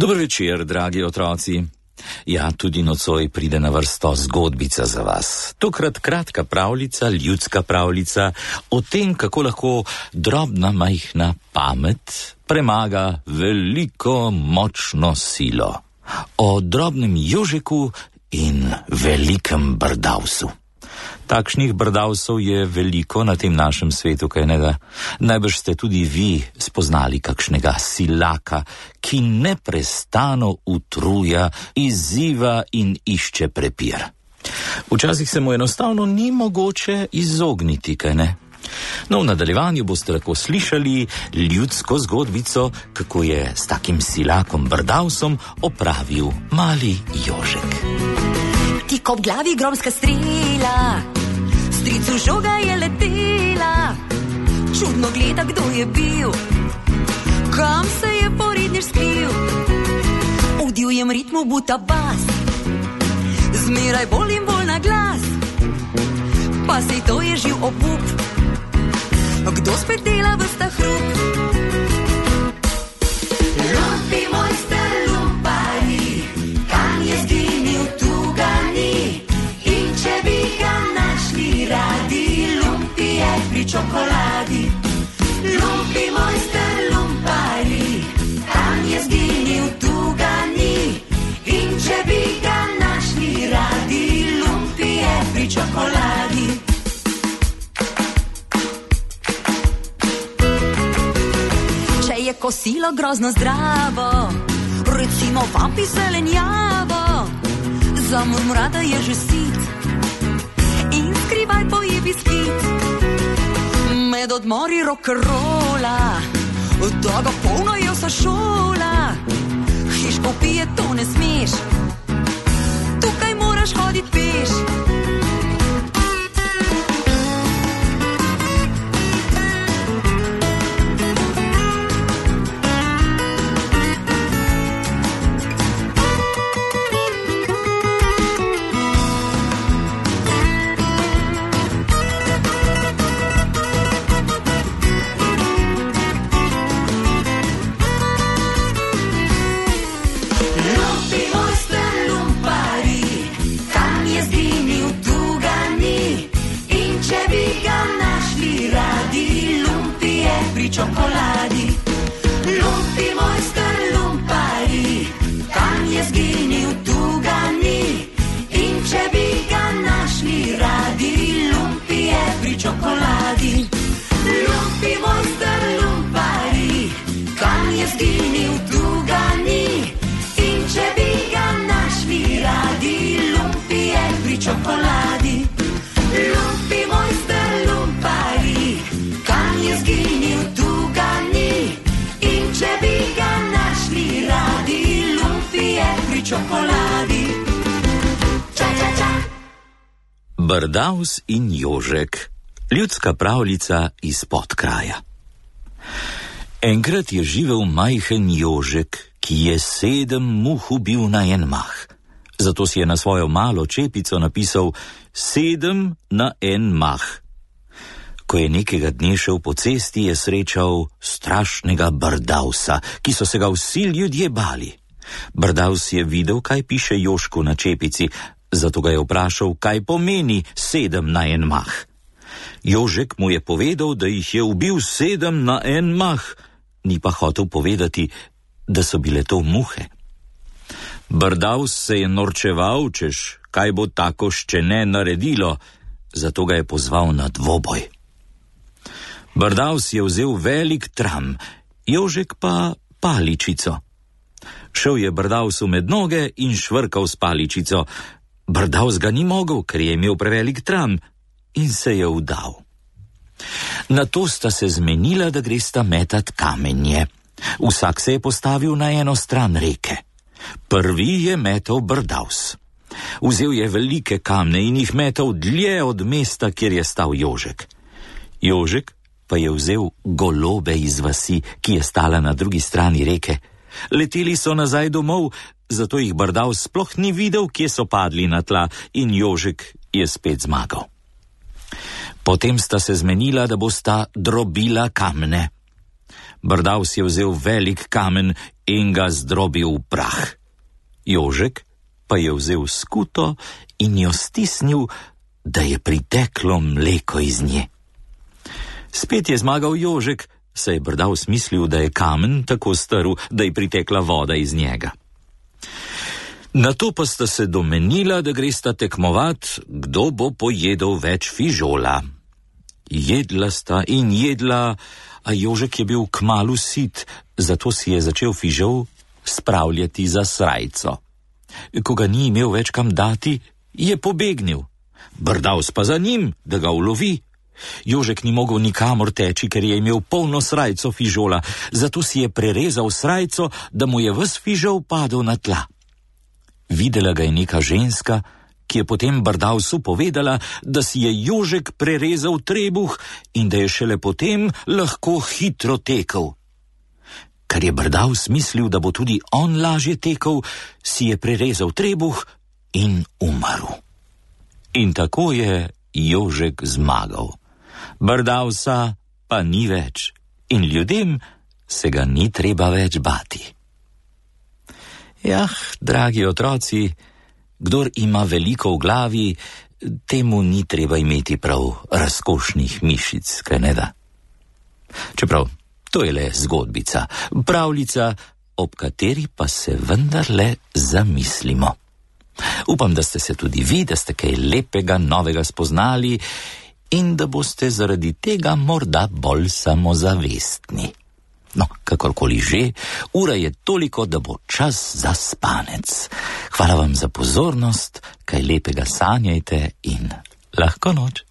Dober večer, dragi otroci. Ja, tudi nocoj pride na vrsto zgodbica za vas. Tokrat kratka pravljica, ljudska pravljica o tem, kako lahko drobna majhna pamet premaga veliko močno silo. O drobnem Jožeku in velikem Brdavsu. Takšnih Brdavsov je veliko na tem našem svetu, kaj ne da? Najbrž ste tudi vi spoznali kakšnega silaka, ki neprestano utruja, izziva in išče prepir. Včasih se mu enostavno ni mogoče izogniti, kaj ne? No, v nadaljevanju boste lahko slišali ljudsko zgodbico, kako je s takim silakom Brdavsom opravil mali Jožek. Tik ob glavi gromska strela, stricu žoga je letela. Čudno gleda, kdo je bil, kam se je poridneš skril. V divjem ritmu buta bas, zmeraj bolj in bolj na glas. Pa sej to je živ obup, kdo spet dela ves ta hrup. Lumpi mojster lumpari, kam je zginil, tu ga ni. In če bi ga našli radi, lumpi je pri čokoladi. Lumpi mojster lumpari, kam je zginil, tu ga ni. In če bi ga našli radi, lumpi je pri čokoladi. Je kosilo grozno zdravo, recimo vampi zelenjavo. Zamrmra, da je že sit in skrivaj poje biskit. Med odmori rock'n'rolla, da ga polno je vsa šola. Hiško pije, to ne smeš, tukaj moraš hoditi peš. Čokoladi. Lumpi mojster lumpari, kam je zginil, tu ga ni. In če bi ga našli radi, lumpi je pri čokoladi. Lumpi mojster lumpari, kam je zginil, tu ga ni. In če bi ga našli radi, lumpi je pri čokoladi. Lumpi mojster lumpari, kam je zginil, čokoladi. Ča, ča, ča. Brdavs in Jožek, ljudska pravljica iz Podkraja. Enkrat je živel majhen Jožek, ki je 7 muh ubil na en mah. Zato si je na svojo malo čepico napisal 7 na en mah. Ko je nekega dne šel po cesti, je srečal strašnega Brdavsa, ki so se ga vsi ljudje bali. Brdavs je videl, kaj piše Jožku na čepici, zato ga je vprašal, kaj pomeni 7 na en mah. Jožek mu je povedal, da jih je ubil 7 na en mah, ni pa hotel povedati, da so bile to muhe. Brdavs se je norčeval, češ, kaj bo tako ščene naredilo, zato ga je pozval na dvoboj. Brdavs je vzel velik tram, Jožek pa paličico. Šel je Brdavsu med noge in švrkal s paličico. Brdavs ga ni mogel, ker je imel prevelik tram, in se je vdal. Nato sta se zmenila, da gresta metat kamenje. Vsak se je postavil na eno stran reke. Prvi je metal Brdavs. Vzel je velike kamne in jih metal dlje od mesta, kjer je stal Jožek. Jožek pa je vzel golobe iz vasi, ki je stala na drugi strani reke. Leteli so nazaj domov, zato jih Brdavs sploh ni videl, kje so padli na tla, in Jožek je spet zmagal. Potem sta se zmenila, da bosta drobila kamne. Brdavs je vzel velik kamen in ga zdrobil v prah. Jožek pa je vzel skuto in jo stisnil, da je priteklo mleko iz nje. Spet je zmagal Jožek, saj je Brdavs mislil, da je kamen tako strl, da je pritekla voda iz njega. Nato pa sta se domenila, da gresta tekmovat, kdo bo pojedel več fižola. Jedla sta in jedla, a Jožek je bil kmalu sit, zato si je začel fižol spravljati za srajco. Ko ga ni imel več kam dati, je pobegnil. Brdavs pa za njim, da ga ulovi. Jožek ni mogel nikamor teči, ker je imel polno srajco fižola, zato si je prerezal srajco, da mu je ves fižol padel na tla. Videla ga je neka ženska, ki je potem Brdavsu povedala, da si je Jožek prerezal trebuh in da je šele potem lahko hitro tekel. Ker je Brdavs mislil, da bo tudi on lažje tekel, si je prerezal trebuh in umrl. In tako je Jožek zmagal. Brdavsa pa ni več in ljudem se ga ni treba več bati. Jah, dragi otroci, kdor ima veliko v glavi, temu ni treba imeti prav razkošnih mišic, kaj ne da? Čeprav, to je le zgodbica, pravljica, ob kateri pa se vendarle zamislimo. Upam, da ste se tudi vi, da ste kaj lepega, novega spoznali in da boste zaradi tega morda bolj samozavestni. No, kakorkoli že, ura je toliko, da bo čas za spanec. Hvala vam za pozornost, kaj lepega sanjajte in lahko noč.